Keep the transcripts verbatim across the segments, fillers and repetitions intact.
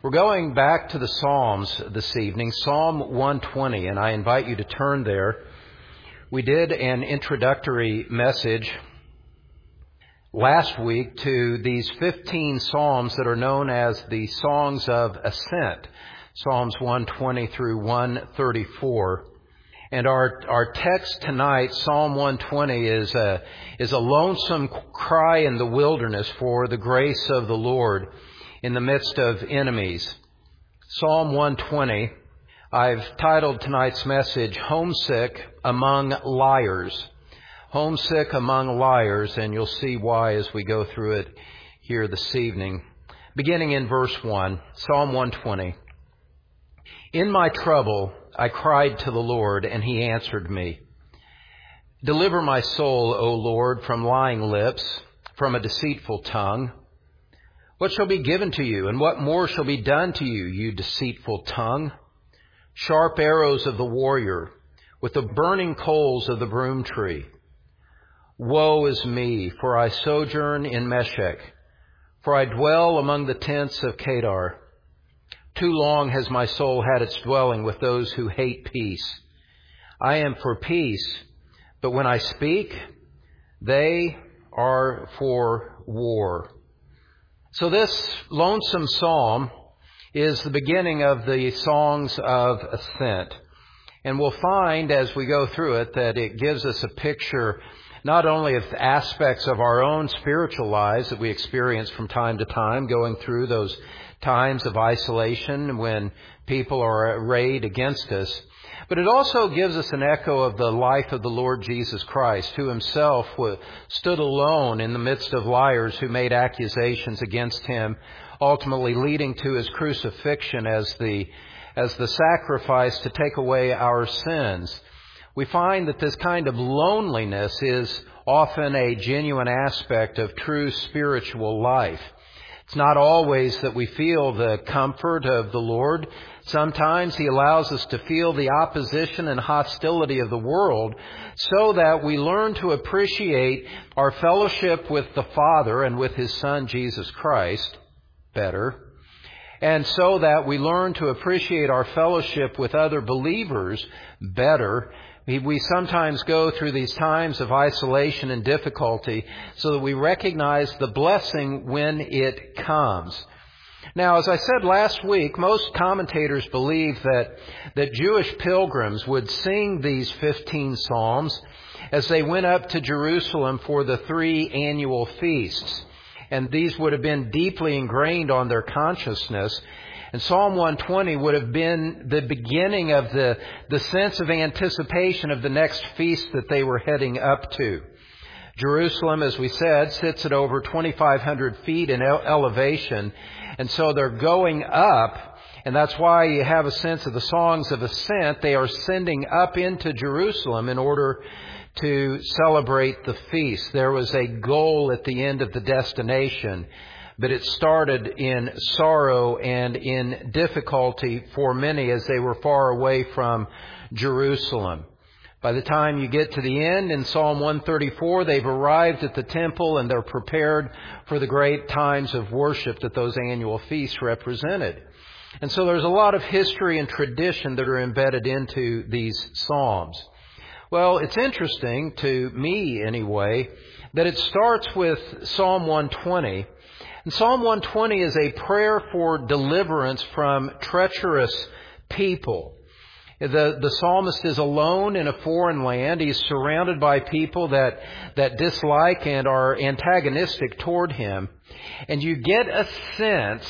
We're going back to the Psalms this evening, Psalm one twenty, and I invite you to turn there. We did an introductory message last week to these fifteen Psalms that are known as the Songs of Ascent, Psalms one twenty through one thirty-four. And our our text tonight, Psalm one twenty, is a, is a lonesome cry in the wilderness for the grace of the Lord in the midst of enemies. Psalm one twenty, I've titled tonight's message, Homesick Among Liars. Homesick Among Liars, and you'll see why as we go through it here this evening. Beginning in verse one, Psalm one twenty. In my trouble I cried to the Lord, and He answered me. Deliver my soul, O Lord, from lying lips, from a deceitful tongue. What shall be given to you, and what more shall be done to you, you deceitful tongue? Sharp arrows of the warrior, with the burning coals of the broom tree. Woe is me, for I sojourn in Meshech, for I dwell among the tents of Kedar. Too long has my soul had its dwelling with those who hate peace. I am for peace, but when I speak, they are for war. So this lonesome psalm is the beginning of the Songs of Ascent. And we'll find as we go through it that it gives us a picture not only of aspects of our own spiritual lives that we experience from time to time, going through those times of isolation when people are arrayed against us, but it also gives us an echo of the life of the Lord Jesus Christ, who himself stood alone in the midst of liars who made accusations against him, ultimately leading to his crucifixion as the, as the sacrifice to take away our sins. We find that this kind of loneliness is often a genuine aspect of true spiritual life. It's not always that we feel the comfort of the Lord. Sometimes He allows us to feel the opposition and hostility of the world so that we learn to appreciate our fellowship with the Father and with His Son, Jesus Christ, better. And so that we learn to appreciate our fellowship with other believers better. We sometimes go through these times of isolation and difficulty so that we recognize the blessing when it comes. Now, as I said last week, most commentators believe that, that Jewish pilgrims would sing these fifteen psalms as they went up to Jerusalem for the three annual feasts. And these would have been deeply ingrained on their consciousness. And Psalm one twenty would have been the beginning of the, the sense of anticipation of the next feast that they were heading up to. Jerusalem, as we said, sits at over twenty-five hundred feet in elevation. And so they're going up. And that's why you have a sense of the songs of ascent. They are sending up into Jerusalem in order to celebrate the feast. There was a goal at the end of the destination, but it started in sorrow and in difficulty for many as they were far away from Jerusalem. By the time you get to the end in Psalm one thirty-four, they've arrived at the temple and they're prepared for the great times of worship that those annual feasts represented. And so there's a lot of history and tradition that are embedded into these psalms. Well, it's interesting, to me anyway, that it starts with Psalm one twenty. And Psalm one twenty is a prayer for deliverance from treacherous people. The, the psalmist is alone in a foreign land. He's surrounded by people that, that dislike and are antagonistic toward him. And you get a sense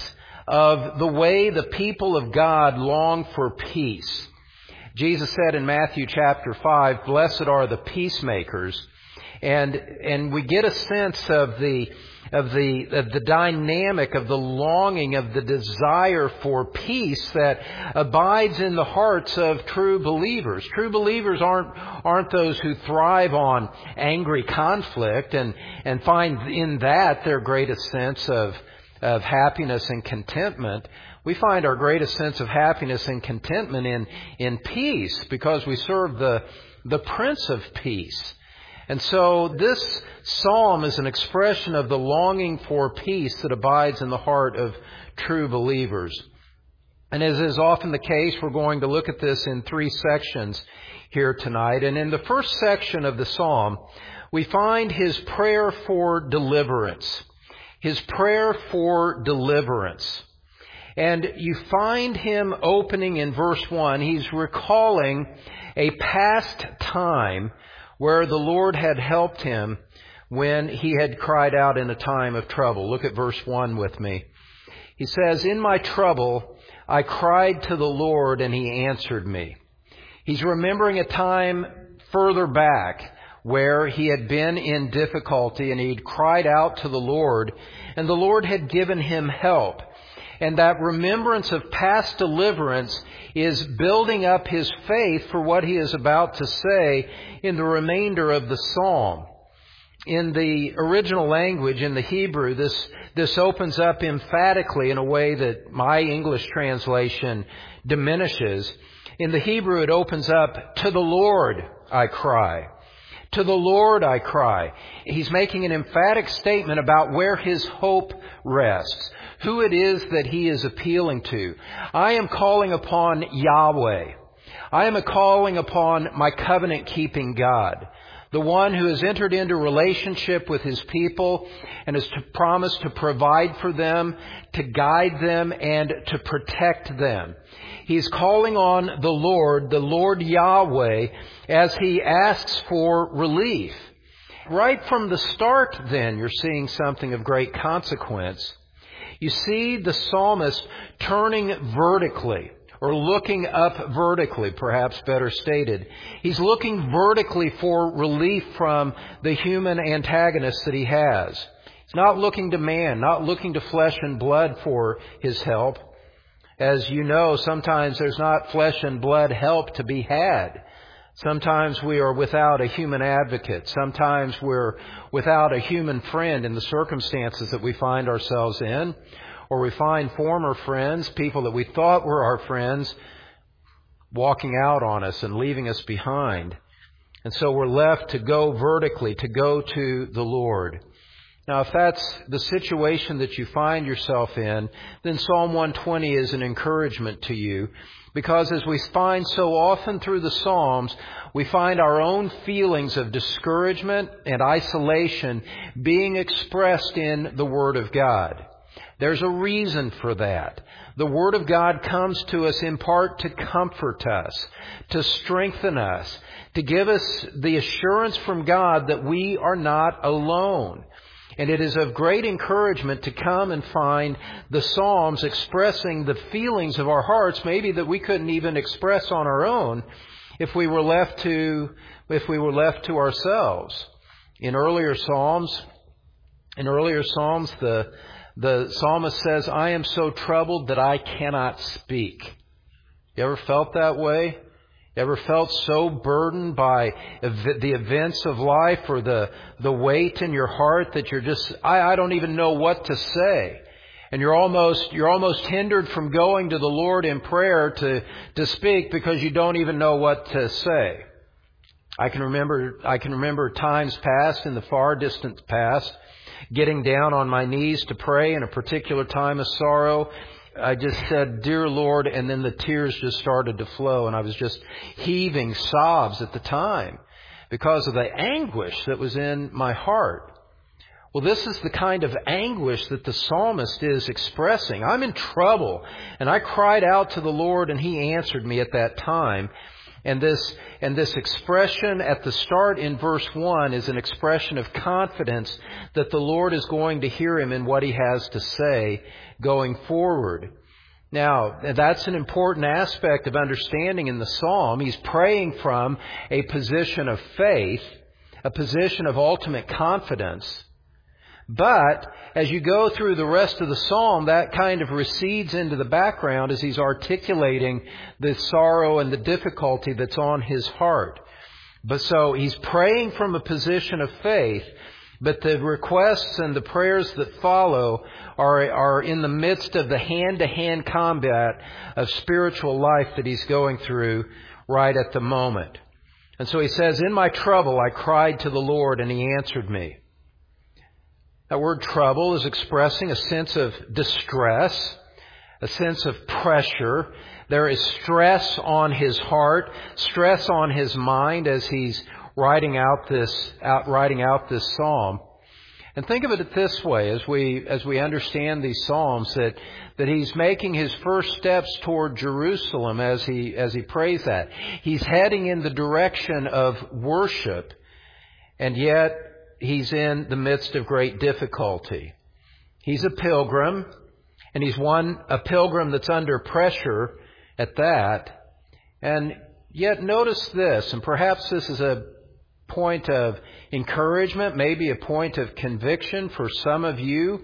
of the way the people of God long for peace. Jesus said in Matthew chapter five, "Blessed are the peacemakers." And, and we get a sense of the, of the, of the dynamic, of the longing, of the desire for peace that abides in the hearts of true believers. True believers aren't, aren't those who thrive on angry conflict and, and find in that their greatest sense of, of happiness and contentment. We find our greatest sense of happiness and contentment in, in peace because we serve the, the Prince of Peace. And so this psalm is an expression of the longing for peace that abides in the heart of true believers. And as is often the case, we're going to look at this in three sections here tonight. And in the first section of the psalm, we find his prayer for deliverance. His prayer for deliverance. And you find him opening in verse one. He's recalling a past time where the Lord had helped him when he had cried out in a time of trouble. Look at verse one with me. He says, "In my trouble, I cried to the Lord, and he answered me." He's remembering a time further back where he had been in difficulty and he'd cried out to the Lord, and the Lord had given him help. And that remembrance of past deliverance is building up his faith for what he is about to say in the remainder of the psalm. In the original language, in the Hebrew, this, this opens up emphatically in a way that my English translation diminishes. In the Hebrew, it opens up, "To the Lord I cry. To the Lord I cry." He's making an emphatic statement about where his hope rests, who it is that he is appealing to. I am calling upon Yahweh. I am calling upon my covenant-keeping God, the one who has entered into relationship with his people and has promised to provide for them, to guide them, and to protect them. He's calling on the Lord, the Lord Yahweh, as he asks for relief. Right from the start, then, you're seeing something of great consequence. You see the psalmist turning vertically, or looking up vertically, perhaps better stated. He's looking vertically for relief from the human antagonist that he has. He's not looking to man, not looking to flesh and blood for his help. As you know, sometimes there's not flesh and blood help to be had. Sometimes we are without a human advocate. Sometimes we're without a human friend in the circumstances that we find ourselves in. Or we find former friends, people that we thought were our friends, walking out on us and leaving us behind. And so we're left to go vertically, to go to the Lord. Now, if that's the situation that you find yourself in, then Psalm one twenty is an encouragement to you. Because as we find so often through the Psalms, we find our own feelings of discouragement and isolation being expressed in the Word of God. There's a reason for that. The Word of God comes to us in part to comfort us, to strengthen us, to give us the assurance from God that we are not alone. And it is of great encouragement to come and find the Psalms expressing the feelings of our hearts, maybe that we couldn't even express on our own if we were left to, if we were left to ourselves. In earlier Psalms, in earlier Psalms, the The psalmist says, "I am so troubled that I cannot speak." You ever felt that way? You ever felt so burdened by ev- the events of life or the, the weight in your heart that you're just, I, I don't even know what to say. And you're almost, you're almost hindered from going to the Lord in prayer to, to speak because you don't even know what to say. I can remember, I can remember times past, in the far distant past, getting down on my knees to pray in a particular time of sorrow. I just said, "Dear Lord," and then the tears just started to flow, and I was just heaving sobs at the time because of the anguish that was in my heart. Well, this is the kind of anguish that the psalmist is expressing. I'm in trouble, and I cried out to the Lord, and He answered me at that time. And this, and this expression at the start in verse one is an expression of confidence that the Lord is going to hear him in what he has to say going forward. Now, that's an important aspect of understanding in the psalm. He's praying from a position of faith, a position of ultimate confidence. But as you go through the rest of the psalm, that kind of recedes into the background as he's articulating the sorrow and the difficulty that's on his heart. But so he's praying from a position of faith, but the requests and the prayers that follow are, are in the midst of the hand-to-hand combat of spiritual life that he's going through right at the moment. And so he says, "In my trouble I cried to the Lord, and He answered me." That word trouble is expressing a sense of distress, a sense of pressure. There is stress on his heart, stress on his mind as he's writing out this, out, writing out this psalm. And think of it this way, as we, as we understand these psalms, that, that he's making his first steps toward Jerusalem as he, as he prays that. He's heading in the direction of worship, and yet he's in the midst of great difficulty. He's a pilgrim, and he's one, a pilgrim that's under pressure at that. And yet notice this, and perhaps this is a point of encouragement, maybe a point of conviction for some of you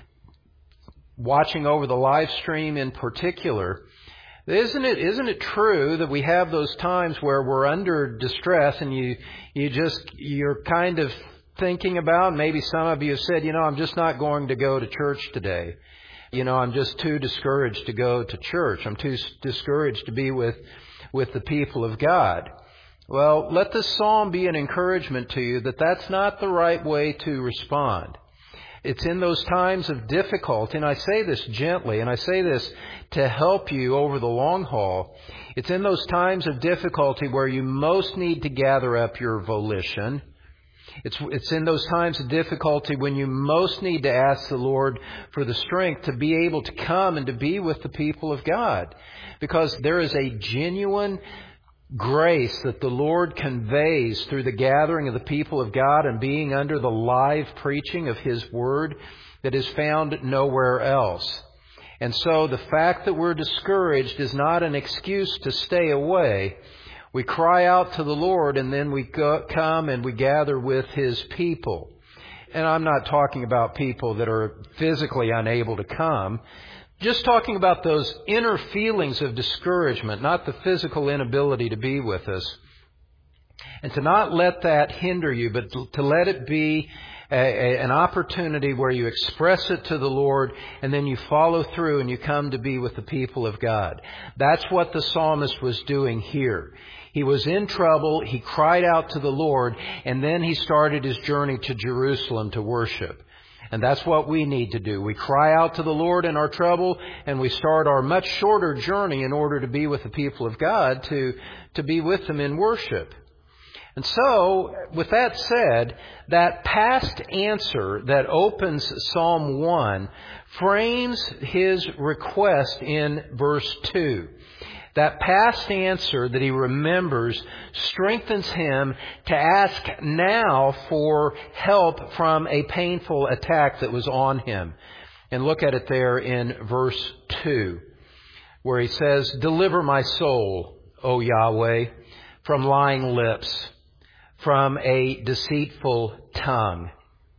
watching over the live stream in particular. Isn't it, isn't it true that we have those times where we're under distress and you, you just, you're kind of thinking about, maybe some of you have said, you know, I'm just not going to go to church today. You know, I'm just too discouraged to go to church. I'm too discouraged to be with, with the people of God. Well, let this psalm be an encouragement to you that that's not the right way to respond. It's in those times of difficulty, and I say this gently, and I say this to help you over the long haul. It's in those times of difficulty where you most need to gather up your volition. It's, it's in those times of difficulty when you most need to ask the Lord for the strength to be able to come and to be with the people of God. Because there is a genuine grace that the Lord conveys through the gathering of the people of God and being under the live preaching of His Word that is found nowhere else. And so the fact that we're discouraged is not an excuse to stay away. We cry out to the Lord, and then we go, come and we gather with His people. And I'm not talking about people that are physically unable to come. Just talking about those inner feelings of discouragement, not the physical inability to be with us. And to not let that hinder you, but to let it be a, a, an opportunity where you express it to the Lord and then you follow through and you come to be with the people of God. That's what the psalmist was doing here. He was in trouble, he cried out to the Lord, and then he started his journey to Jerusalem to worship. And that's what we need to do. We cry out to the Lord in our trouble, and we start our much shorter journey in order to be with the people of God, to, to be with them in worship. And so, with that said, that past answer that opens Psalm one frames his request in verse two. That past answer that he remembers strengthens him to ask now for help from a painful attack that was on him. And look at it there in verse two, where he says, "Deliver my soul, O Yahweh, from lying lips, from a deceitful tongue."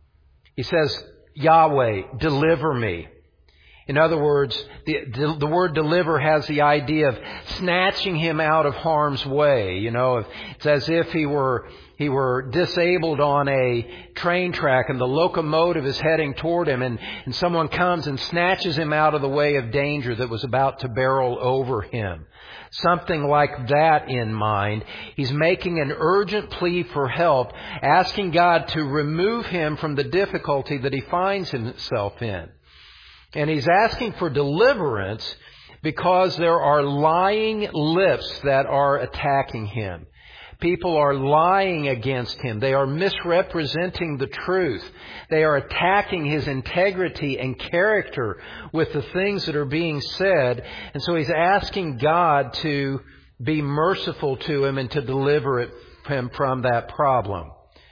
He says, Yahweh, deliver me. In other words, the, the word deliver has the idea of snatching him out of harm's way. You know, it's as if he were, he were disabled on a train track and the locomotive is heading toward him, and, and someone comes and snatches him out of the way of danger that was about to barrel over him. Something like that in mind. He's making an urgent plea for help, asking God to remove him from the difficulty that he finds himself in. And he's asking for deliverance because there are lying lips that are attacking him. People are lying against him. They are misrepresenting the truth. They are attacking his integrity and character with the things that are being said. And so he's asking God to be merciful to him and to deliver it, him from that problem.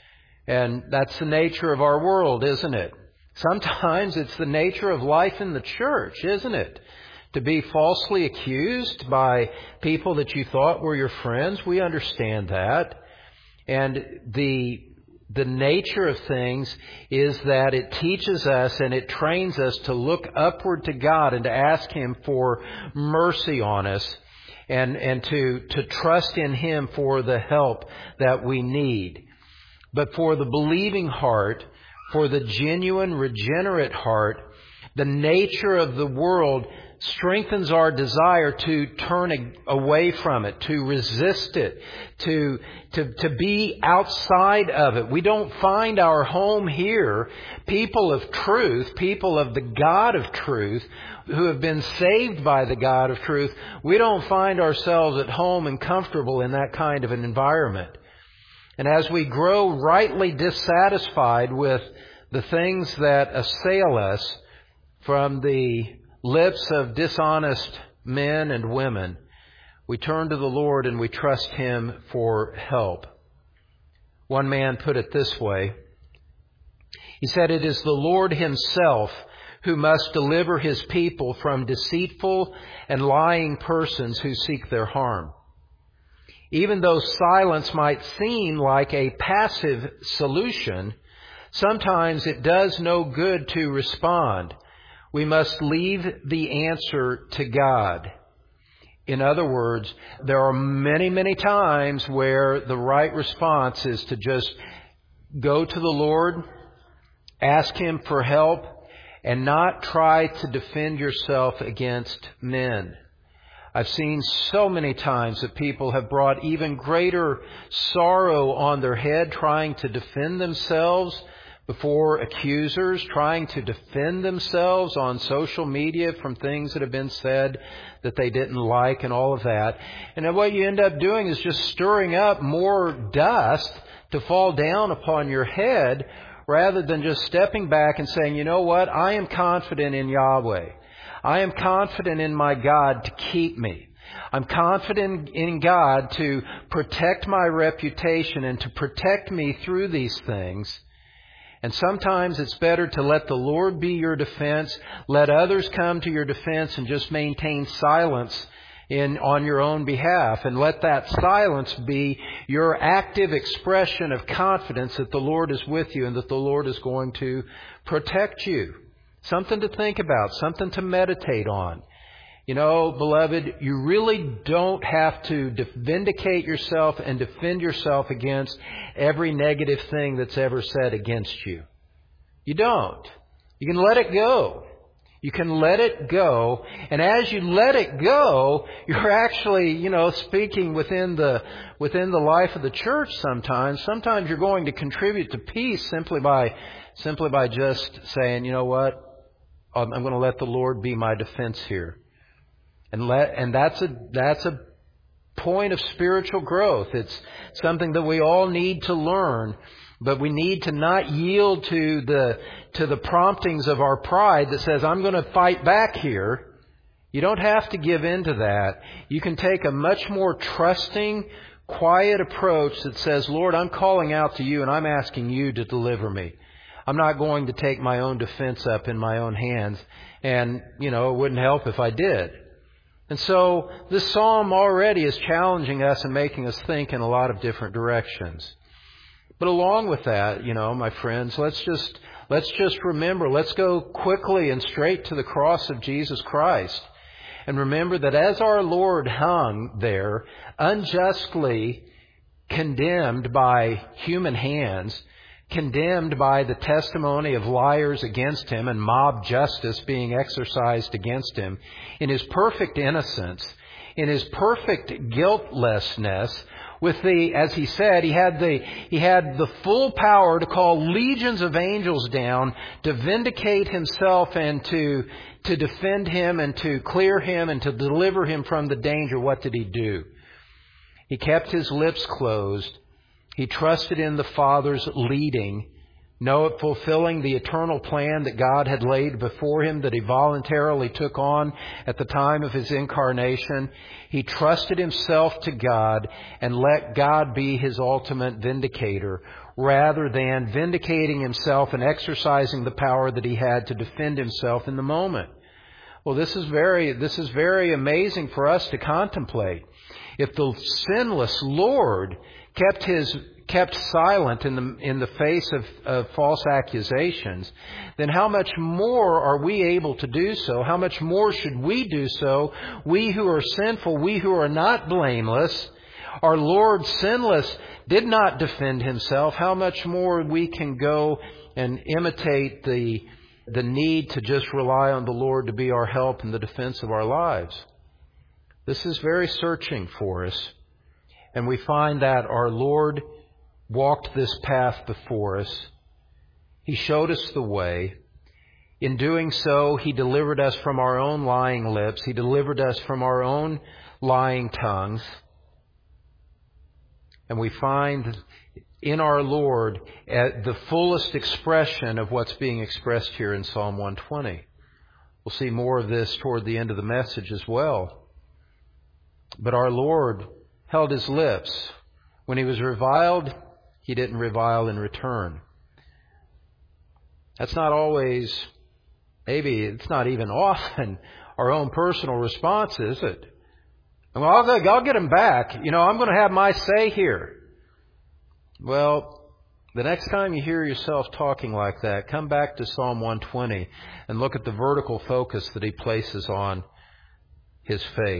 And that's the nature of our world, isn't it? Sometimes it's the nature of life in the church, isn't it? To be falsely accused by people that you thought were your friends. We understand that. And the, the nature of things is that it teaches us and it trains us to look upward to God and to ask Him for mercy on us and, and to, to trust in Him for the help that we need. But for the believing heart, for the genuine, regenerate heart, the nature of the world strengthens our desire to turn away from it, to resist it, to, to, to be outside of it. We don't find our home here. People of truth, people of the God of truth, who have been saved by the God of truth, we don't find ourselves at home and comfortable in that kind of an environment. And as we grow rightly dissatisfied with the things that assail us from the lips of dishonest men and women, we turn to the Lord and we trust Him for help. One man put it this way. He said, "It is the Lord Himself who must deliver His people from deceitful and lying persons who seek their harm. Even though silence might seem like a passive solution, sometimes it does no good to respond. We must leave the answer to God." In other words, there are many, many times where the right response is to just go to the Lord, ask Him for help, and not try to defend yourself against men. I've seen so many times that people have brought even greater sorrow on their head trying to defend themselves before accusers, trying to defend themselves on social media from things that have been said that they didn't like and all of that. And then what you end up doing is just stirring up more dust to fall down upon your head rather than just stepping back and saying, you know what, I am confident in Yahweh. I am confident in my God to keep me. I'm confident in God to protect my reputation and to protect me through these things. And sometimes it's better to let the Lord be your defense, let others come to your defense, and just maintain silence in on your own behalf. And let that silence be your active expression of confidence that the Lord is with you and that the Lord is going to protect you. Something to think about, something to meditate on. You know, beloved, you really don't have to vindicate yourself and defend yourself against every negative thing that's ever said against you. You don't. You can let it go. You can let it go. And as you let it go, you're actually, you know, speaking within the within the life of the church sometimes. Sometimes you're going to contribute to peace simply by simply by just saying, you know what, I'm going to let the Lord be my defense here. And let, and that's a, that's a point of spiritual growth. It's something that we all need to learn, but we need to not yield to the, to the promptings of our pride that says, I'm going to fight back here. You don't have to give in to that. You can take a much more trusting, quiet approach that says, Lord, I'm calling out to you and I'm asking you to deliver me. I'm not going to take my own defense up in my own hands. And, you know, it wouldn't help if I did. And so this psalm already is challenging us and making us think in a lot of different directions. But along with that, you know, my friends, let's just let's just remember, let's go quickly and straight to the cross of Jesus Christ. And remember that as our Lord hung there, unjustly condemned by human hands, condemned by the testimony of liars against Him and mob justice being exercised against Him, in His perfect innocence, in His perfect guiltlessness, with the, as He said, He had the, He had the full power to call legions of angels down to vindicate Himself and to, to defend Him and to clear Him and to deliver Him from the danger. What did He do? He kept His lips closed. He trusted in the Father's leading, know, fulfilling the eternal plan that God had laid before Him, that He voluntarily took on at the time of His incarnation. He trusted Himself to God and let God be His ultimate vindicator, rather than vindicating Himself and exercising the power that He had to defend Himself in the moment. Well, this is very, this is very amazing for us to contemplate. If the sinless Lord kept his kept silent in the in the face of, of false accusations, then how much more are we able to do so? How much more should we do so? We who are sinful, we who are not blameless, our Lord sinless did not defend Himself. How much more we can go and imitate the the need to just rely on the Lord to be our help in the defense of our lives. This is very searching for us. And we find that our Lord walked this path before us. He showed us the way. In doing so, He delivered us from our own lying lips. He delivered us from our own lying tongues. And we find in our Lord the fullest expression of what's being expressed here in Psalm one twenty. We'll see more of this toward the end of the message as well. But our Lord held His lips. When He was reviled, He didn't revile in return. That's not always, maybe it's not even often, our own personal response, is it? Well, I'll, I'll get him back. You know, I'm going to have my say here. Well, the next time you hear yourself talking like that, come back to Psalm one twenty and look at the vertical focus that he places on his faith.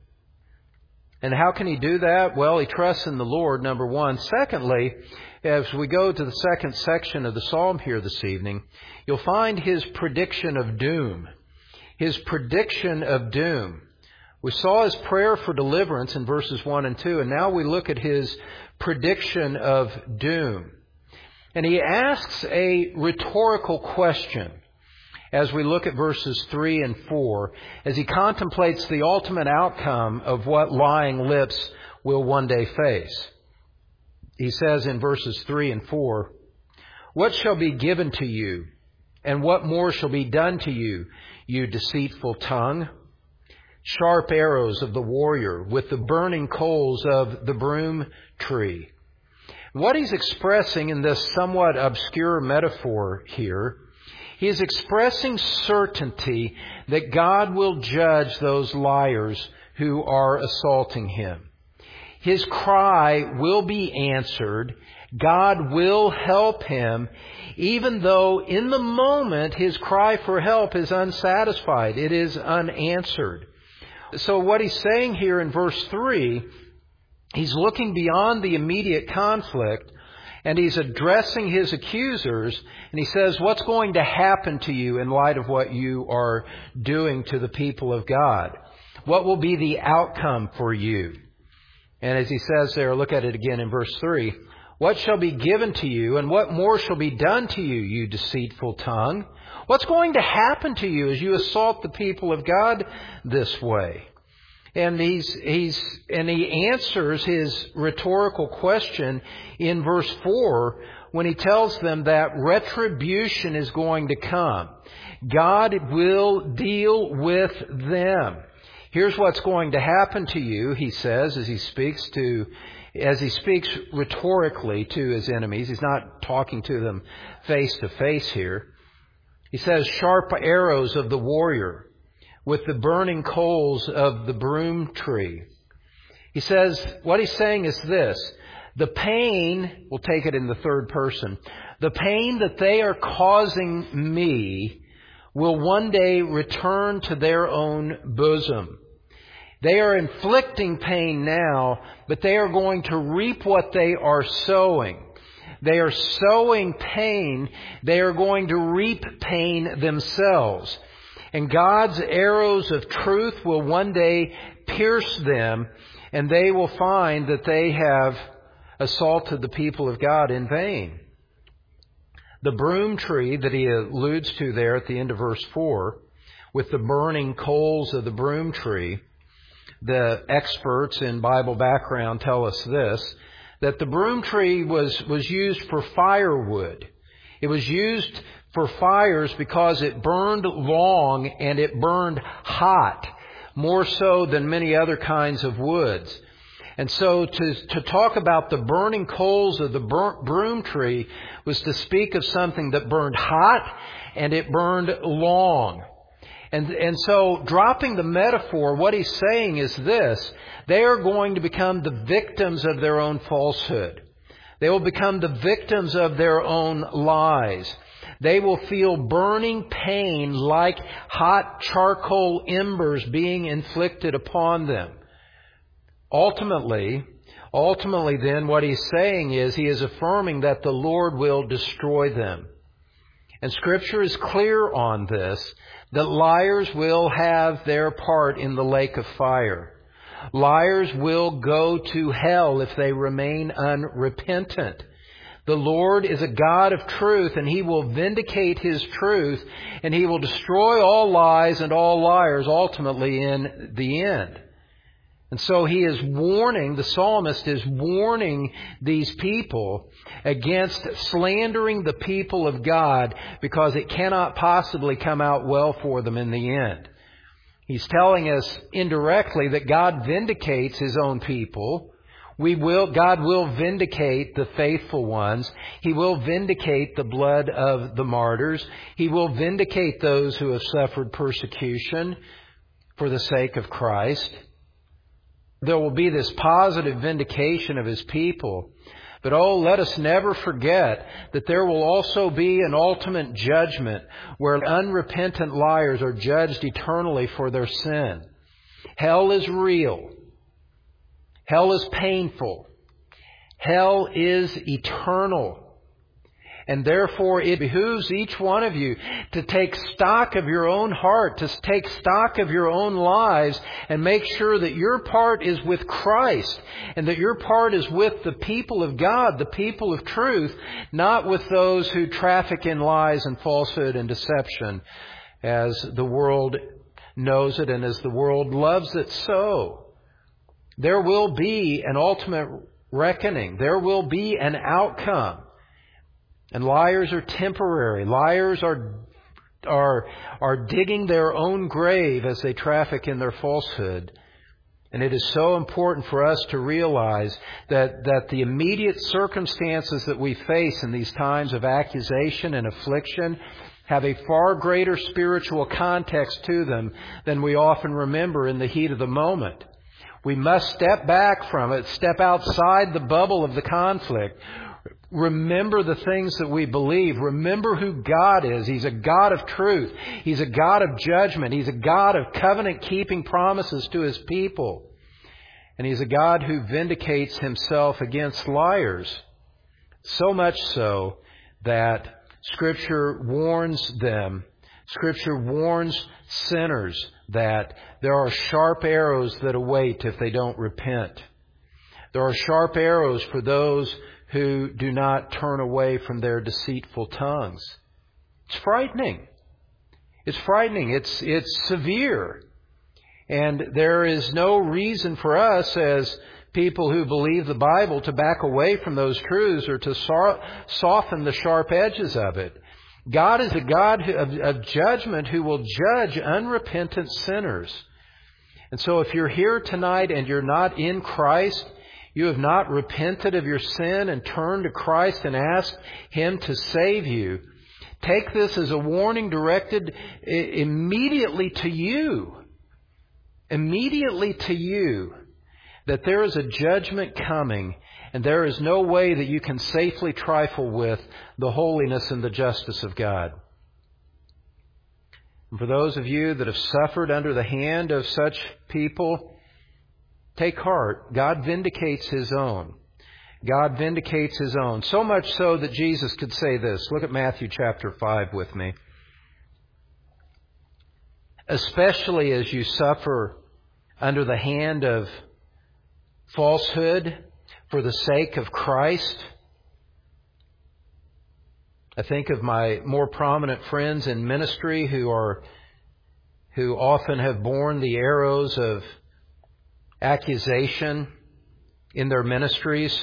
And how can he do that? Well, he trusts in the Lord, number one. Secondly, as we go to the second section of the psalm here this evening, you'll find his prediction of doom. His prediction of doom. We saw his prayer for deliverance in verses one and two, and now we look at his prediction of doom. And he asks a rhetorical question as we look at verses three and four, as he contemplates the ultimate outcome of what lying lips will one day face. He says in verses three and four, "What shall be given to you, and what more shall be done to you, you deceitful tongue? Sharp arrows of the warrior with the burning coals of the broom tree." What he's expressing in this somewhat obscure metaphor here, he is expressing certainty that God will judge those liars who are assaulting him. His cry will be answered. God will help him, even though in the moment his cry for help is unsatisfied. It is unanswered. So what he's saying here in verse three, he's looking beyond the immediate conflict, and he's addressing his accusers, and he says, what's going to happen to you in light of what you are doing to the people of God? What will be the outcome for you? And as he says there, look at it again in verse three, "What shall be given to you, and what more shall be done to you, you deceitful tongue?" What's going to happen to you as you assault the people of God this way? And he's, he's, and he answers his rhetorical question in verse four when he tells them that retribution is going to come. God will deal with them. Here's what's going to happen to you, he says, as he speaks to, as he speaks rhetorically to his enemies. He's not talking to them face to face here. He says, "Sharp arrows of the warrior with the burning coals of the broom tree." He says, what he's saying is this: the pain, we'll take it in the third person, the pain that they are causing me will one day return to their own bosom. They are inflicting pain now, but they are going to reap what they are sowing. They are sowing pain. They are going to reap pain themselves. And God's arrows of truth will one day pierce them, and they will find that they have assaulted the people of God in vain. The broom tree that he alludes to there at the end of verse four, with the burning coals of the broom tree, the experts in Bible background tell us this, that the broom tree was, was used for firewood. It was used for fires because it burned long and it burned hot, more so than many other kinds of woods. And so to, to talk about the burning coals of the burnt broom tree was to speak of something that burned hot and it burned long. And, and so dropping the metaphor, what he's saying is this: they are going to become the victims of their own falsehood. They will become the victims of their own lies. They will feel burning pain like hot charcoal embers being inflicted upon them. Ultimately, ultimately then what he's saying is he is affirming that the Lord will destroy them. And Scripture is clear on this, that liars will have their part in the lake of fire. Liars will go to hell if they remain unrepentant. The Lord is a God of truth, and He will vindicate His truth, and He will destroy all lies and all liars ultimately in the end. And so He is warning, the psalmist is warning these people against slandering the people of God, because it cannot possibly come out well for them in the end. He's telling us indirectly that God vindicates His own people. We will, God will vindicate the faithful ones. He will vindicate the blood of the martyrs. He will vindicate those who have suffered persecution for the sake of Christ. There will be this positive vindication of His people. But oh, let us never forget that there will also be an ultimate judgment where unrepentant liars are judged eternally for their sin. Hell is real. Hell is painful. Hell is eternal. And therefore it behooves each one of you to take stock of your own heart, to take stock of your own lives, and make sure that your part is with Christ, and that your part is with the people of God, the people of truth, not with those who traffic in lies and falsehood and deception, as the world knows it and as the world loves it so. There will be an ultimate reckoning. There will be an outcome. And liars are temporary. Liars are, are, are digging their own grave as they traffic in their falsehood. And it is so important for us to realize that, that the immediate circumstances that we face in these times of accusation and affliction have a far greater spiritual context to them than we often remember in the heat of the moment. We must step back from it, step outside the bubble of the conflict. Remember the things that we believe. Remember who God is. He's a God of truth. He's a God of judgment. He's a God of covenant-keeping promises to His people. And He's a God who vindicates Himself against liars. So much so that Scripture warns them, Scripture warns sinners that there are sharp arrows that await if they don't repent. There are sharp arrows for those who do not turn away from their deceitful tongues. It's frightening. It's frightening. It's, it's severe. And there is no reason for us as people who believe the Bible to back away from those truths or to so- soften the sharp edges of it. God is a God of, of judgment who will judge unrepentant sinners. And so if you're here tonight and you're not in Christ, you have not repented of your sin and turned to Christ and asked Him to save you, take this as a warning directed immediately to you. Immediately to you. That there is a judgment coming, and there is no way that you can safely trifle with the holiness and the justice of God. And for those of you that have suffered under the hand of such people, take heart. God vindicates His own. God vindicates His own. So much so that Jesus could say this. Look at Matthew chapter five with me. Especially as you suffer under the hand of falsehood for the sake of Christ. I think of my more prominent friends in ministry who are, who often have borne the arrows of accusation in their ministries.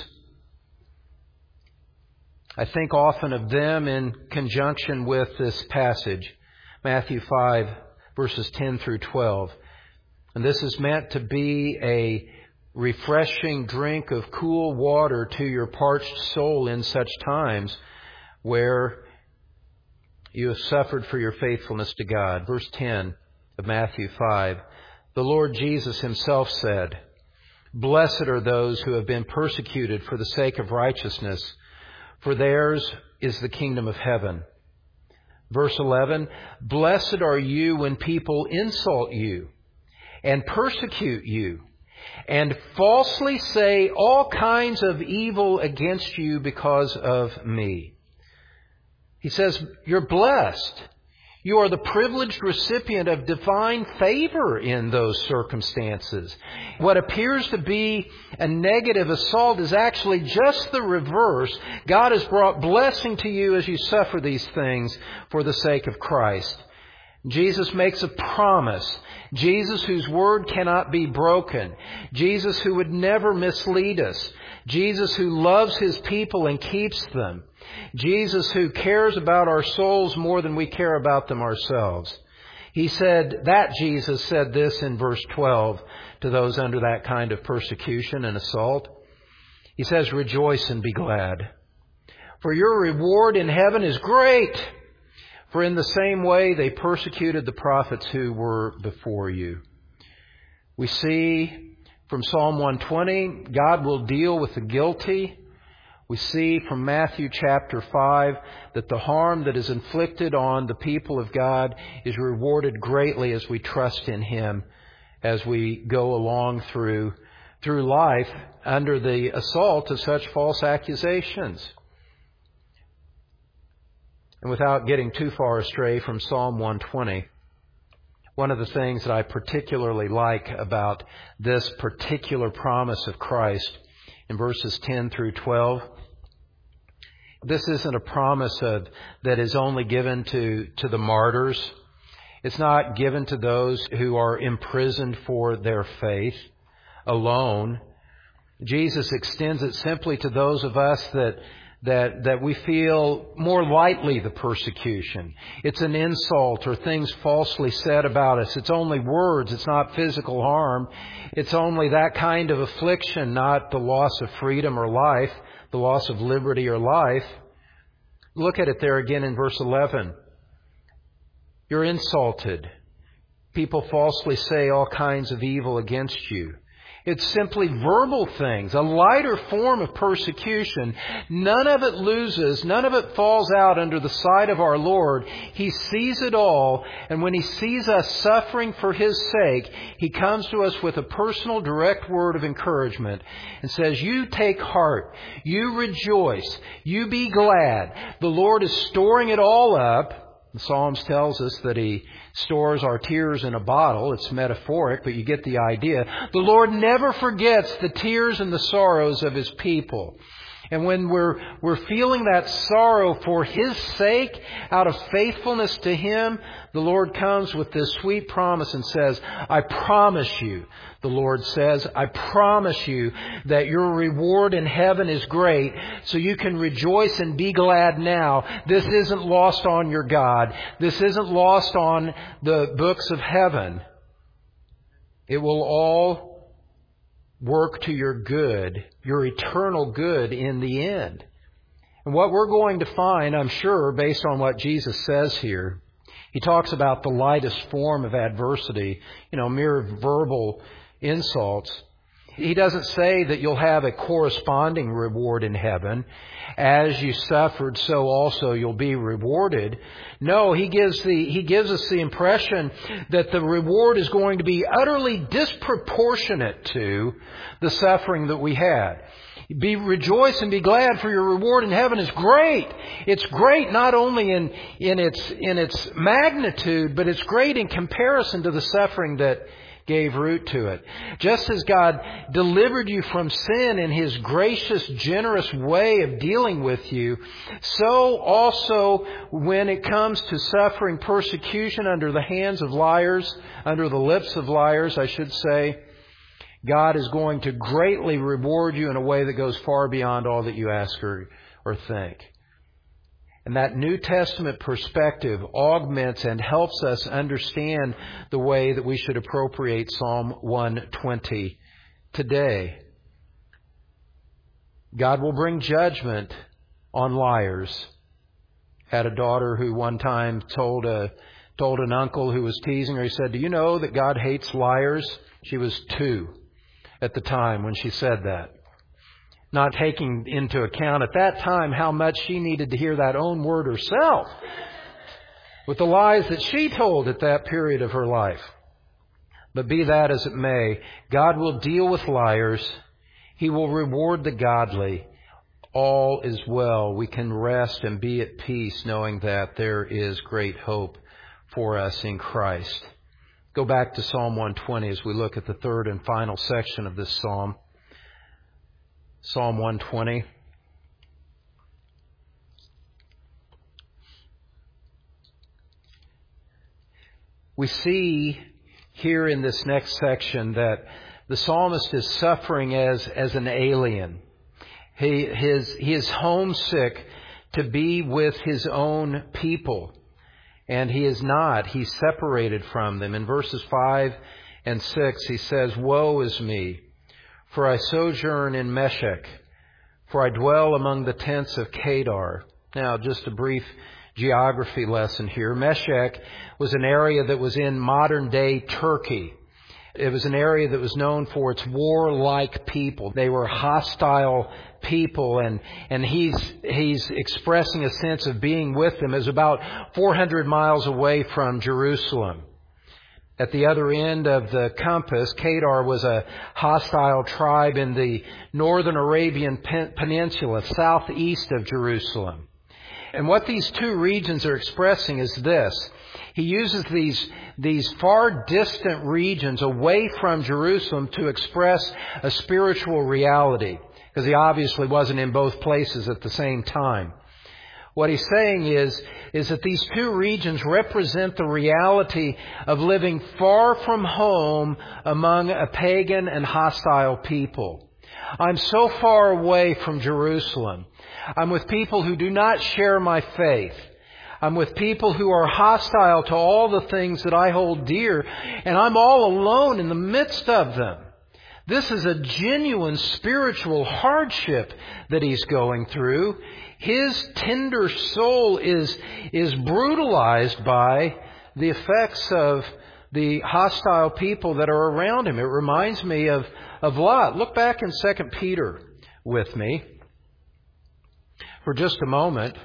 I think often of them in conjunction with this passage, Matthew five, verses ten through twelve. And this is meant to be a refreshing drink of cool water to your parched soul in such times where you have suffered for your faithfulness to God. Verse ten of Matthew five. The Lord Jesus Himself said, "Blessed are those who have been persecuted for the sake of righteousness, for theirs is the kingdom of heaven." Verse eleven, "Blessed are you when people insult you and persecute you and falsely say all kinds of evil against you because of me." He says, you're blessed. You are the privileged recipient of divine favor in those circumstances. What appears to be a negative assault is actually just the reverse. God has brought blessing to you as you suffer these things for the sake of Christ. Jesus makes a promise. Jesus whose word cannot be broken. Jesus who would never mislead us. Jesus who loves His people and keeps them. Jesus who cares about our souls more than we care about them ourselves. He said, that Jesus said this in verse twelve to those under that kind of persecution and assault. He says, rejoice and be glad, for your reward in heaven is great. For in the same way they persecuted the prophets who were before you. We see from Psalm one twenty, God will deal with the guilty. We see from Matthew chapter five that the harm that is inflicted on the people of God is rewarded greatly as we trust in Him, as we go along through, through life under the assault of such false accusations. And without getting too far astray from Psalm one twenty, one of the things that I particularly like about this particular promise of Christ in verses ten through twelve, this isn't a promise of, that is only given to, to the martyrs. It's not given to those who are imprisoned for their faith alone. Jesus extends it simply to those of us that That, that we feel more lightly the persecution. It's an insult or things falsely said about us. It's only words. It's not physical harm. It's only that kind of affliction, not the loss of freedom or life, the loss of liberty or life. Look at it there again in verse eleven. You're insulted. People falsely say all kinds of evil against you. It's simply verbal things, a lighter form of persecution. None of it loses, none of it falls out under the sight of our Lord. He sees it all, and when He sees us suffering for His sake, He comes to us with a personal, direct word of encouragement and says, you take heart, you rejoice, you be glad. The Lord is storing it all up. The Psalms tells us that He stores our tears in a bottle. It's metaphoric, but you get the idea. The Lord never forgets the tears and the sorrows of His people. And when we're, we're feeling that sorrow for His sake, out of faithfulness to Him, the Lord comes with this sweet promise and says, I promise you, the Lord says, I promise you that your reward in heaven is great, so you can rejoice and be glad now. This isn't lost on your God. This isn't lost on the books of heaven. It will all work to your good, your eternal good in the end. And what we're going to find, I'm sure, based on what Jesus says here, He talks about the lightest form of adversity, you know, mere verbal insults. He doesn't say that you'll have a corresponding reward in heaven. As you suffered, so also you'll be rewarded. No, he gives the, he gives us the impression that the reward is going to be utterly disproportionate to the suffering that we had. Be rejoice and be glad, for your reward in heaven is great. It's great not only in, in its, in its magnitude, but it's great in comparison to the suffering that gave root to it. Just as God delivered you from sin in His gracious, generous way of dealing with you, so also when it comes to suffering persecution under the hands of liars, under the lips of liars, I should say, God is going to greatly reward you in a way that goes far beyond all that you ask or, or think. And that New Testament perspective augments and helps us understand the way that we should appropriate Psalm one twenty today. God will bring judgment on liars. Had a daughter who one time told a told an uncle who was teasing her, he said, "Do you know that God hates liars?" She was two at the time when she said that. Not taking into account at that time how much she needed to hear that own word herself with the lies that she told at that period of her life. But be that as it may, God will deal with liars. He will reward the godly. all is well. We can rest and be at peace knowing that there is great hope for us in Christ. Go back to Psalm one twenty as we look at the third and final section of this psalm. Psalm one twenty. We see here in this next section that the psalmist is suffering as, as an alien. He, his, he is homesick to be with his own people. And he is not. He's separated from them. In verses five and six, he says, "Woe is me, for I sojourn in Meshech, for I dwell among the tents of Kedar." Now, just a brief geography lesson here. Meshech was an area that was in modern-day Turkey. It was an area that was known for its warlike people. They were hostile people, and, and he's, he's expressing a sense of being with them. It was about four hundred miles away from Jerusalem. At the other end of the compass, Kedar was a hostile tribe in the northern Arabian Peninsula, southeast of Jerusalem. And what these two regions are expressing is this. He uses these, these far distant regions away from Jerusalem to express a spiritual reality, because he obviously wasn't in both places at the same time. What he's saying is, is that these two regions represent the reality of living far from home among a pagan and hostile people. I'm so far away from Jerusalem. I'm with people who do not share my faith. I'm with people who are hostile to all the things that I hold dear, and I'm all alone in the midst of them. This is a genuine spiritual hardship that he's going through. His tender soul is, is brutalized by the effects of the hostile people that are around him. It reminds me of, of Lot. Look back in Second Peter with me for just a moment.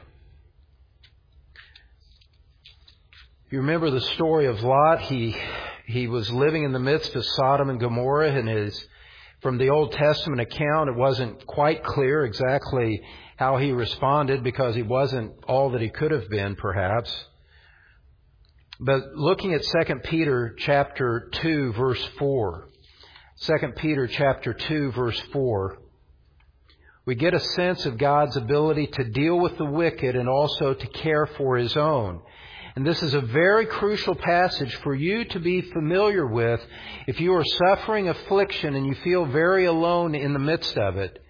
You remember the story of Lot. He he was living in the midst of Sodom and Gomorrah, and his from the Old Testament account, it wasn't quite clear exactly how he responded because he wasn't all that he could have been, perhaps. But looking at Second Peter chapter two, verse four, Second Peter chapter two, verse four, we get a sense of God's ability to deal with the wicked and also to care for His own. And this is a very crucial passage for you to be familiar with if you are suffering affliction and you feel very alone in the midst of it.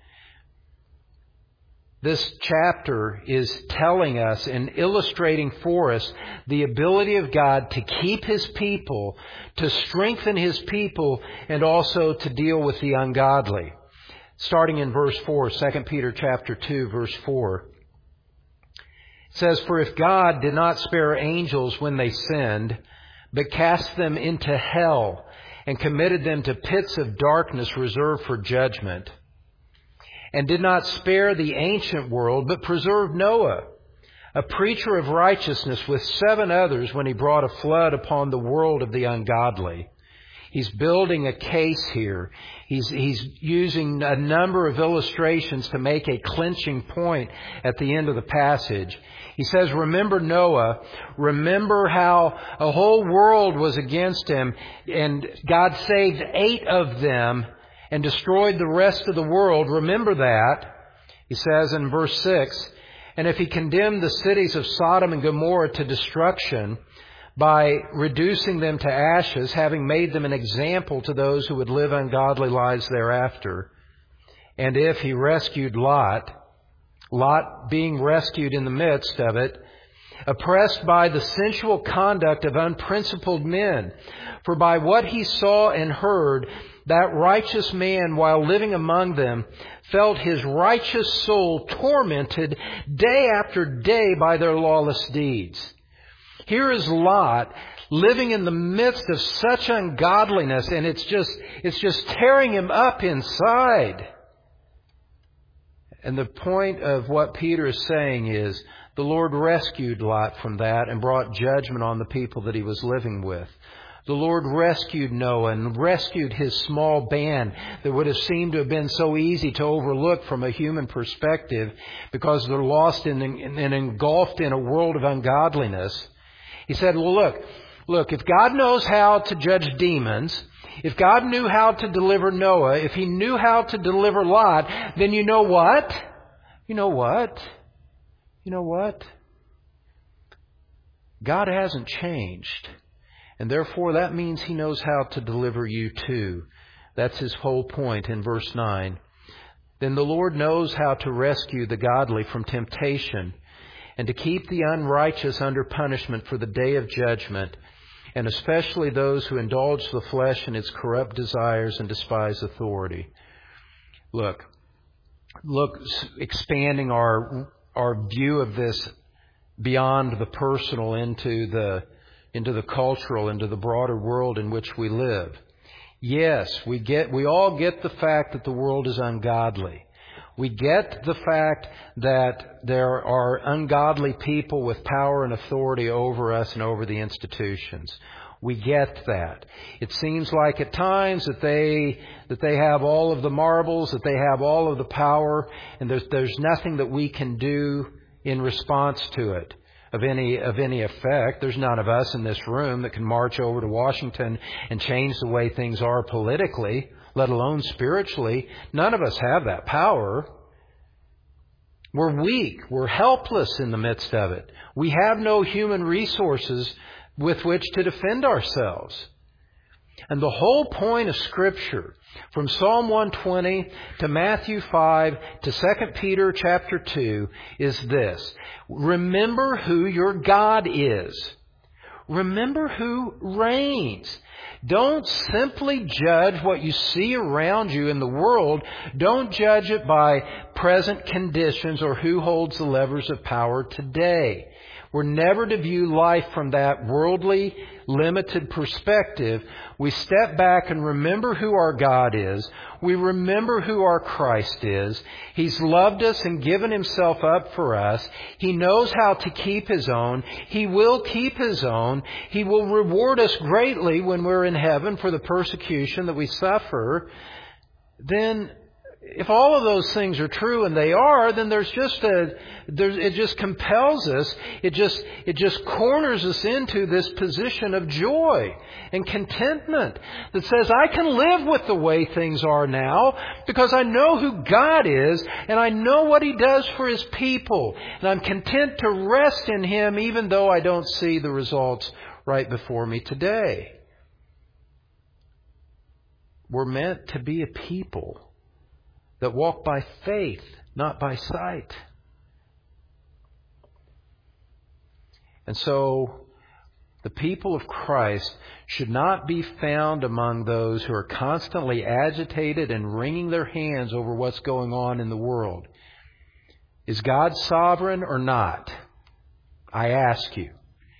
This chapter is telling us and illustrating for us the ability of God to keep His people, to strengthen His people, and also to deal with the ungodly. Starting in verse four, Second Peter chapter two, verse four. It says, "For if God did not spare angels when they sinned, but cast them into hell and committed them to pits of darkness reserved for judgment, and did not spare the ancient world, but preserved Noah, a preacher of righteousness, with seven others when He brought a flood upon the world of the ungodly." He's building a case here. He's, he's using a number of illustrations to make a clinching point at the end of the passage. He says, remember Noah. Remember how a whole world was against him, and God saved eight of them and destroyed the rest of the world. Remember that. He says in verse six, "And if He condemned the cities of Sodom and Gomorrah to destruction by reducing them to ashes, having made them an example to those who would live ungodly lives thereafter. And if He rescued Lot," Lot being rescued in the midst of it, "oppressed by the sensual conduct of unprincipled men, for by what he saw and heard, that righteous man, while living among them, felt his righteous soul tormented day after day by their lawless deeds." Here is Lot living in the midst of such ungodliness, and it's just, it's just tearing him up inside. And the point of what Peter is saying is the Lord rescued Lot from that and brought judgment on the people that he was living with. The Lord rescued Noah and rescued his small band that would have seemed to have been so easy to overlook from a human perspective because they're lost in and engulfed in a world of ungodliness. He said, well, look, look, if God knows how to judge demons, if God knew how to deliver Noah, if He knew how to deliver Lot, then you know what? You know what? You know what? God hasn't changed. And therefore that means He knows how to deliver you too. That's His whole point in verse nine. Then the Lord knows how to rescue the godly from temptation and to keep the unrighteous under punishment for the day of judgment, and especially those who indulge the flesh in its corrupt desires and despise authority. Look, look, expanding our our view of this beyond the personal into the into the cultural, into the broader world in which we live. Yes, we get we all get the fact that the world is ungodly. We get the fact that there are ungodly people with power and authority over us and over the institutions. We get that. It seems like at times that they that they have all of the marbles, that they have all of the power, and there's there's nothing that we can do in response to it of any of any effect. There's none of us in this room that can march over to Washington and change the way things are politically, let alone spiritually. None of us have that power. We're weak. We're helpless in the midst of it. We have no human resources with which to defend ourselves. And the whole point of Scripture, from Psalm one twenty to Matthew five to Second Peter chapter two, is this. Remember who your God is. Remember who reigns. Don't simply judge what you see around you in the world. Don't judge it by present conditions or who holds the levers of power today. We're never to view life from that worldly, limited perspective. We step back and remember who our God is. We remember who our Christ is. He's loved us and given Himself up for us. He knows how to keep His own. He will keep His own. He will reward us greatly when we're in heaven for the persecution that we suffer. Then, if all of those things are true, and they are, then there's just a, there's, it just compels us, it just, it just corners us into this position of joy and contentment that says, I can live with the way things are now because I know who God is and I know what He does for His people. And I'm content to rest in Him even though I don't see the results right before me today. We're meant to be a people that walk by faith, not by sight. And so, the people of Christ should not be found among those who are constantly agitated and wringing their hands over what's going on in the world. Is God sovereign or not? I ask you.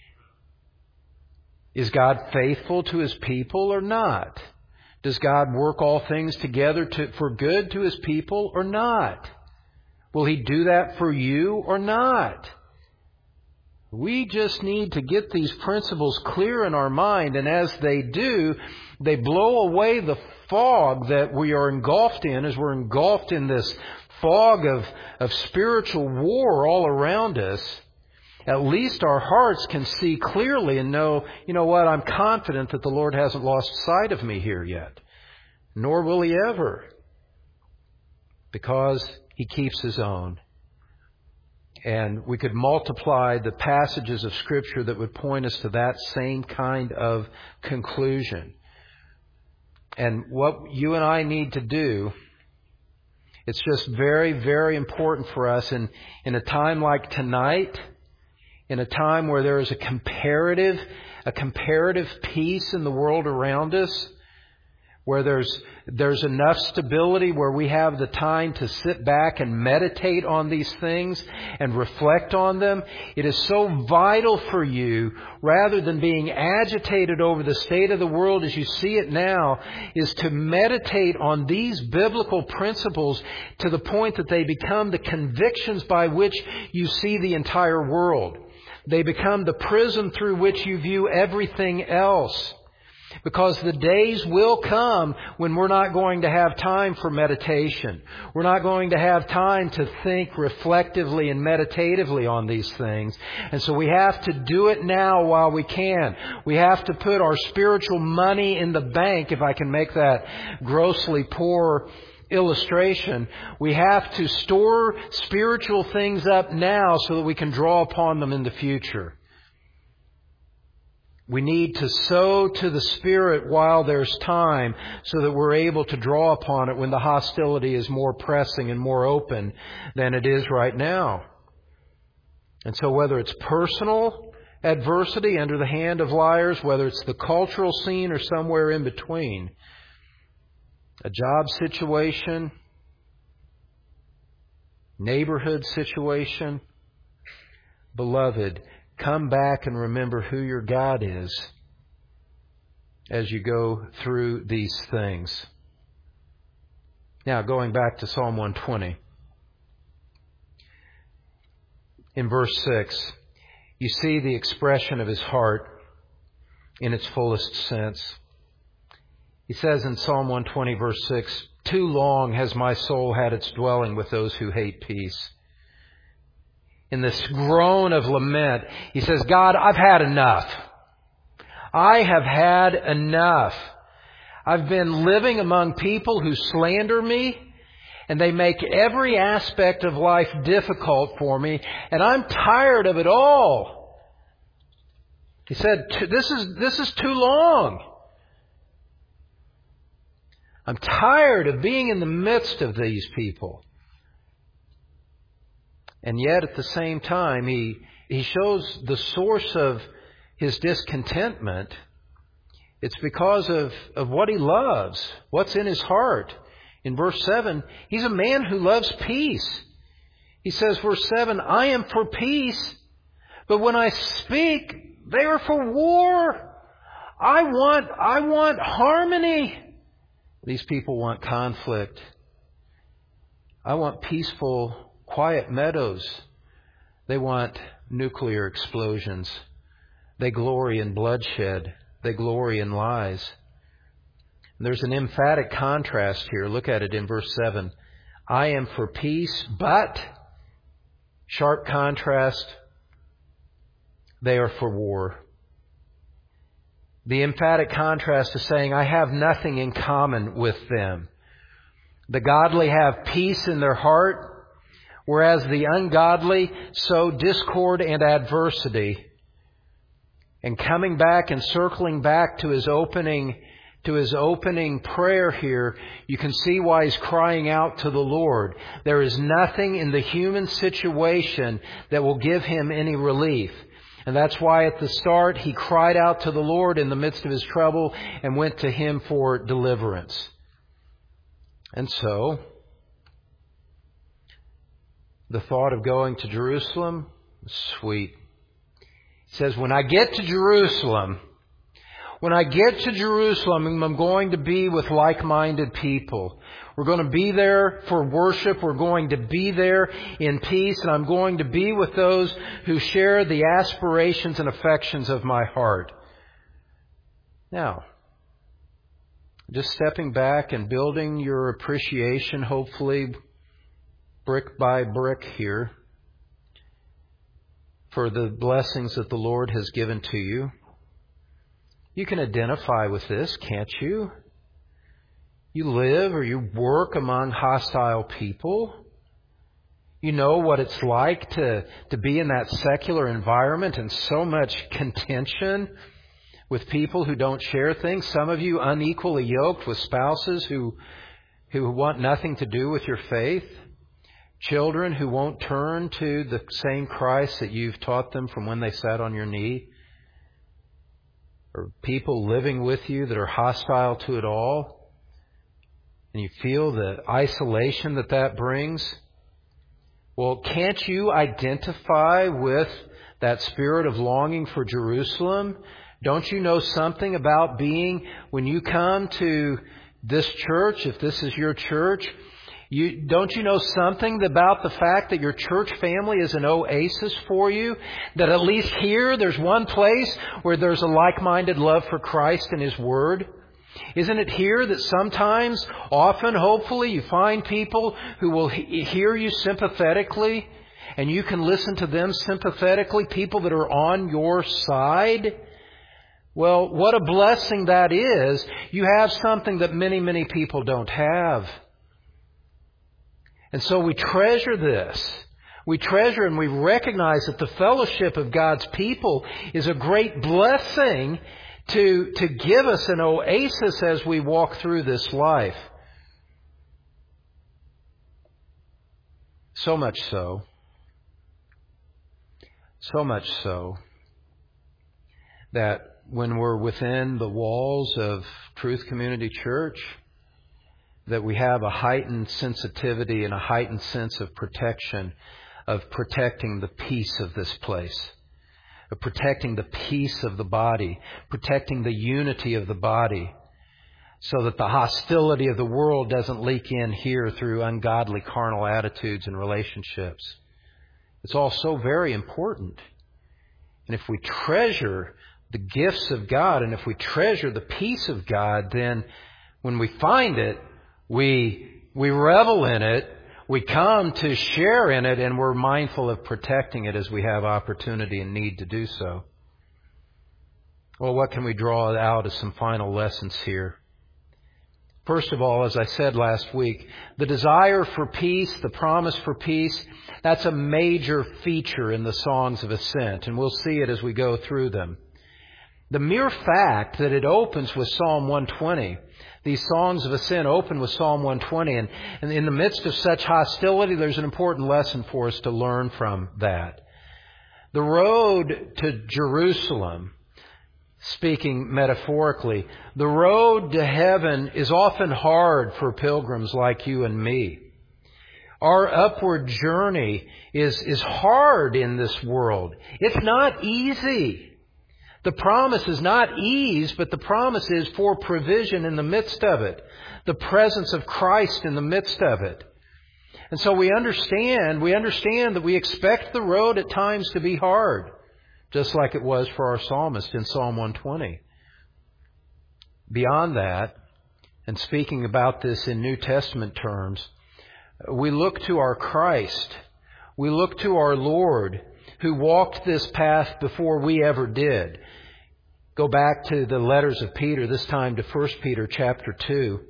Is God faithful to His people or not? Does God work all things together to, for good to His people or not? Will He do that for you or not? We just need to get these principles clear in our mind, and as they do, they blow away the fog that we are engulfed in as we're engulfed in this fog of, of spiritual war all around us. At least our hearts can see clearly and know, you know what, I'm confident that the Lord hasn't lost sight of me here yet. Nor will He ever. Because He keeps His own. And we could multiply the passages of Scripture that would point us to that same kind of conclusion. And what you and I need to do, it's just very, very important for us in, in a time like tonight, in a time where there is a comparative, a comparative peace in the world around us, where there's there's enough stability where we have the time to sit back and meditate on these things and reflect on them. It is so vital for you, rather than being agitated over the state of the world as you see it now, is to meditate on these biblical principles to the point that they become the convictions by which you see the entire world. They become the prism through which you view everything else. Because the days will come when we're not going to have time for meditation. We're not going to have time to think reflectively and meditatively on these things. And so we have to do it now while we can. We have to put our spiritual money in the bank, if I can make that grossly poor illustration. We have to store spiritual things up now so that we can draw upon them in the future. We need to sow to the Spirit while there's time so that we're able to draw upon it when the hostility is more pressing and more open than it is right now. And so whether it's personal adversity under the hand of liars, whether it's the cultural scene or somewhere in between, a job situation, neighborhood situation, beloved, come back and remember who your God is as you go through these things. Now, going back to Psalm one twenty. In verse six, you see the expression of his heart in its fullest sense. He says in Psalm one twenty, verse six, "Too long has my soul had its dwelling with those who hate peace." In this groan of lament, he says, God, I've had enough. I have had enough. I've been living among people who slander me, and they make every aspect of life difficult for me, and I'm tired of it all. He said, this is, this is too long. I'm tired of being in the midst of these people. And yet, at the same time, he, he shows the source of his discontentment. It's because of, of what he loves, what's in his heart. In verse seven, he's a man who loves peace. He says, verse seven, I am for peace, but when I speak, they are for war. I want, I want harmony. These people want conflict. I want peaceful, quiet meadows. They want nuclear explosions. They glory in bloodshed. They glory in lies. And there's an emphatic contrast here. Look at it in verse seven. I am for peace, but, sharp contrast, they are for war. The emphatic contrast is saying, I have nothing in common with them. The godly have peace in their heart, whereas the ungodly sow discord and adversity. And coming back and circling back to his opening, to his opening prayer here, you can see why he's crying out to the Lord. There is nothing in the human situation that will give him any relief. And that's why at the start he cried out to the Lord in the midst of his trouble and went to him for deliverance. And so, the thought of going to Jerusalem is sweet. He says, when I get to Jerusalem, when I get to Jerusalem, I'm going to be with like-minded people. We're going to be there for worship. We're going to be there in peace. And I'm going to be with those who share the aspirations and affections of my heart. Now, just stepping back and building your appreciation, hopefully, brick by brick here, for the blessings that the Lord has given to you. You can identify with this, can't you? You live or you work among hostile people. You know what it's like to, to be in that secular environment and so much contention with people who don't share things. Some of you unequally yoked with spouses who, who want nothing to do with your faith. Children who won't turn to the same Christ that you've taught them from when they sat on your knee. Or people living with you that are hostile to it all. And you feel the isolation that that brings. Well, can't you identify with that spirit of longing for Jerusalem? Don't you know something about being, when you come to this church, if this is your church, You, don't you know something about the fact that your church family is an oasis for you? That at least here there's one place where there's a like-minded love for Christ and His Word? Isn't it here that sometimes, often, hopefully, you find people who will he- hear you sympathetically and you can listen to them sympathetically, people that are on your side? Well, what a blessing that is. You have something that many, many people don't have. And so we treasure this. We treasure and we recognize that the fellowship of God's people is a great blessing to, to give us an oasis as we walk through this life. So much so. So much so that when we're within the walls of Truth Community Church, that we have a heightened sensitivity and a heightened sense of protection, of protecting the peace of this place, of protecting the peace of the body, protecting the unity of the body, so that the hostility of the world doesn't leak in here through ungodly carnal attitudes and relationships. It's all so very important. And if we treasure the gifts of God, and if we treasure the peace of God, then when we find it, we we revel in it, we come to share in it, and we're mindful of protecting it as we have opportunity and need to do so. Well, what can we draw out as some final lessons here? First of all, as I said last week, the desire for peace, the promise for peace, that's a major feature in the Songs of Ascent, and we'll see it as we go through them. The mere fact that it opens with Psalm one twenty, these Songs of Ascent open with Psalm one twenty, and, and in the midst of such hostility, there's an important lesson for us to learn from that. The road to Jerusalem, speaking metaphorically, the road to heaven is often hard for pilgrims like you and me. Our upward journey is, is hard in this world. It's not easy. The promise is not ease, but the promise is for provision in the midst of it. The presence of Christ in the midst of it. And so we understand, we understand that we expect the road at times to be hard, just like it was for our psalmist in Psalm one twenty. Beyond that, and speaking about this in New Testament terms, we look to our Christ. We look to our Lord, who walked this path before we ever did. Go back to the letters of Peter, this time to First Peter chapter two.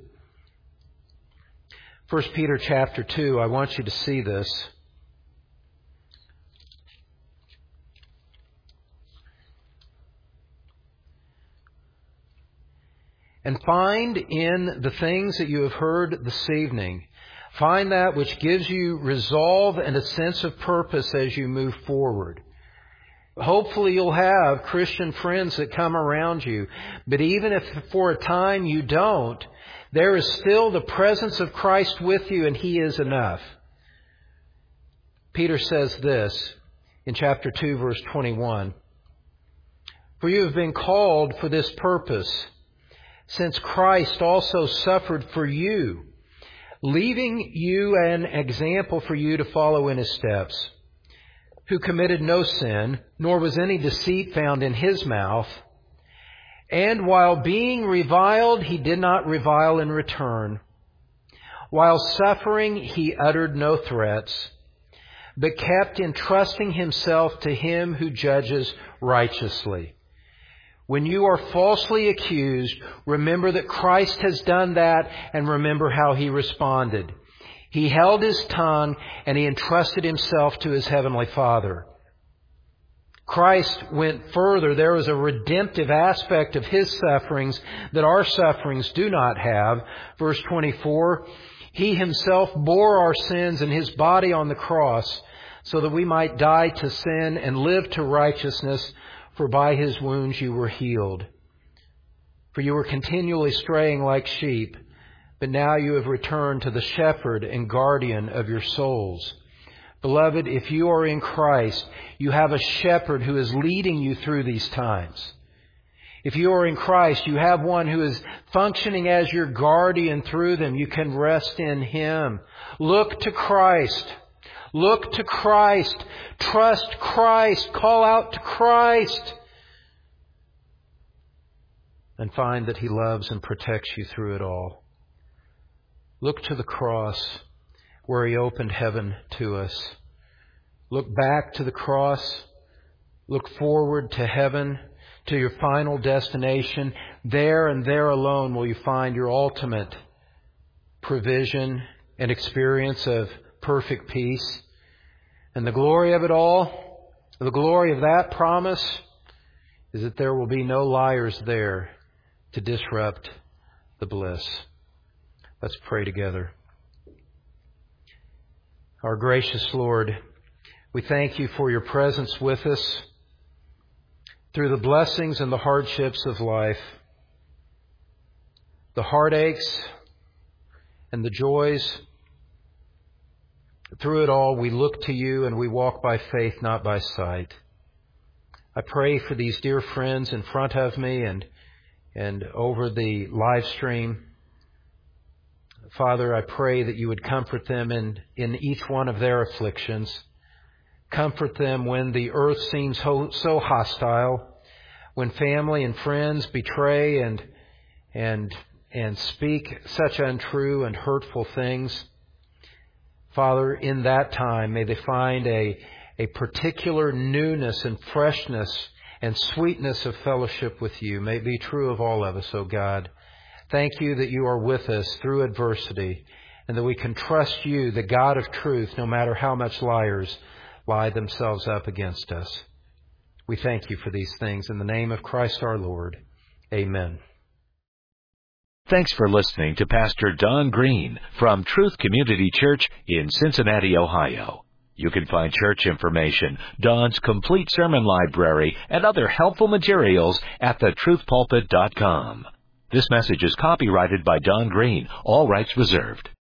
First Peter chapter two, I want you to see this. And find in the things that you have heard this evening, find that which gives you resolve and a sense of purpose as you move forward. Hopefully you'll have Christian friends that come around you. But even if for a time you don't, there is still the presence of Christ with you, and He is enough. Peter says this in chapter two, verse twenty-one. For you have been called for this purpose, since Christ also suffered for you, leaving you an example for you to follow in His steps, who committed no sin, nor was any deceit found in His mouth. And while being reviled, He did not revile in return. While suffering, He uttered no threats, but kept entrusting Himself to Him who judges righteously. When you are falsely accused, remember that Christ has done that, and remember how He responded. He held His tongue, and He entrusted Himself to His heavenly Father. Christ went further. There was a redemptive aspect of His sufferings that our sufferings do not have. Verse twenty-four, He Himself bore our sins in His body on the cross, so that we might die to sin and live to righteousness, for by His wounds you were healed. For you were continually straying like sheep, but now you have returned to the shepherd and guardian of your souls. Beloved, if you are in Christ, you have a shepherd who is leading you through these times. If you are in Christ, you have one who is functioning as your guardian through them. You can rest in Him. Look to Christ. Look to Christ. Trust Christ. Call out to Christ. And find that He loves and protects you through it all. Look to the cross where He opened heaven to us. Look back to the cross. Look forward to heaven, to your final destination. There and there alone will you find your ultimate provision and experience of perfect peace. And the glory of it all, the glory of that promise, is that there will be no liars there to disrupt the bliss. Let's pray together. Our gracious Lord, we thank You for Your presence with us through the blessings and the hardships of life, the heartaches and the joys. Through it all, we look to You and we walk by faith, not by sight. I pray for these dear friends in front of me and and over the live stream. Father, I pray that You would comfort them in, in each one of their afflictions. Comfort them when the earth seems ho- so hostile, when family and friends betray and and and speak such untrue and hurtful things. Father, in that time, may they find a, a particular newness and freshness and sweetness of fellowship with You. May it be true of all of us, O God. Thank You that You are with us through adversity and that we can trust You, the God of truth, no matter how much liars lie themselves up against us. We thank You for these things. In the name of Christ our Lord. Amen. Thanks for listening to Pastor Don Green from Truth Community Church in Cincinnati, Ohio. You can find church information, Don's complete sermon library, and other helpful materials at the truth pulpit dot com. This message is copyrighted by Don Green, all rights reserved.